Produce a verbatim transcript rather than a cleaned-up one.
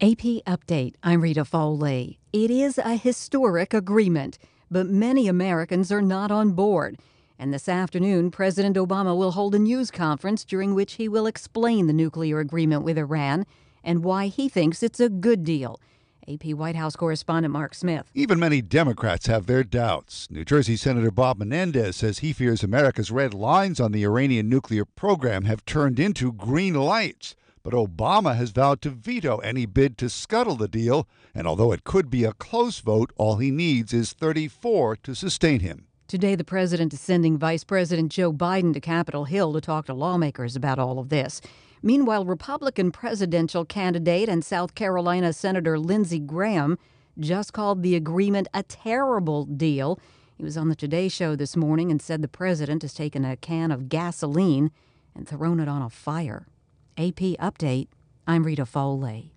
A P Update. I'm Rita Foley. It is a historic agreement, but many Americans are not on board. And this afternoon, President Obama will hold a news conference during which he will explain the nuclear agreement with Iran and why he thinks it's a good deal. A P White House correspondent Mark Smith. Even many Democrats have their doubts. New Jersey Senator Bob Menendez says he fears America's red lines on the Iranian nuclear program have turned into green lights. But Obama has vowed to veto any bid to scuttle the deal, and although it could be a close vote, all he needs is thirty-four to sustain him. Today, the president is sending Vice President Joe Biden to Capitol Hill to talk to lawmakers about all of this. Meanwhile, Republican presidential candidate and South Carolina Senator Lindsey Graham just called the agreement a terrible deal. He was on the Today Show this morning and said the president has taken a can of gasoline and thrown it on a fire. A P Update. I'm Rita Foley.